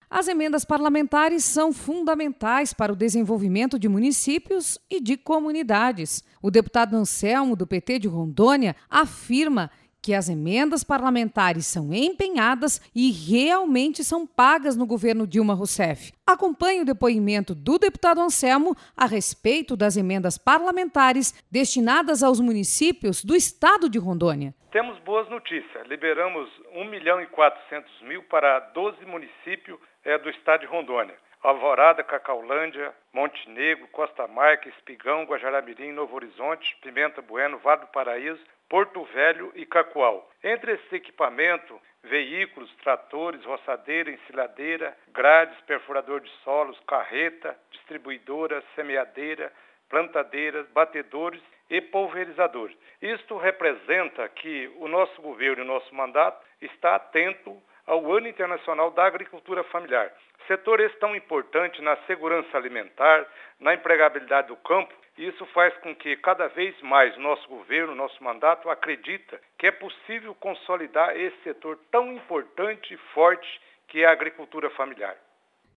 As emendas parlamentares são fundamentais para o desenvolvimento de municípios e de comunidades. O deputado Anselmo, do PT de Rondônia, afirma que as emendas parlamentares são empenhadas e realmente são pagas no governo Dilma Rousseff. Acompanhe o depoimento do deputado Anselmo a respeito das emendas parlamentares destinadas aos municípios do estado de Rondônia. Temos boas notícias. Liberamos 1.400.000 para 12 municípios do estado de Rondônia. Alvorada, Cacaulândia, Montenegro, Costa Marca, Espigão, Guajará-Mirim, Novo Horizonte, Pimenta Bueno, Vale do Paraíso, Porto Velho e Cacoal. Entre esses equipamentos, veículos, tratores, roçadeira, ensiladeira, grades, perfurador de solos, carreta, distribuidora, semeadeira, plantadeiras, batedores e pulverizadores. Isto representa que o nosso governo e o nosso mandato está atento ao Ano Internacional da Agricultura Familiar. Setor esse tão importante na segurança alimentar, na empregabilidade do campo. Isso faz com que cada vez mais o nosso governo, o nosso mandato, acredita que é possível consolidar esse setor tão importante e forte que é a agricultura familiar.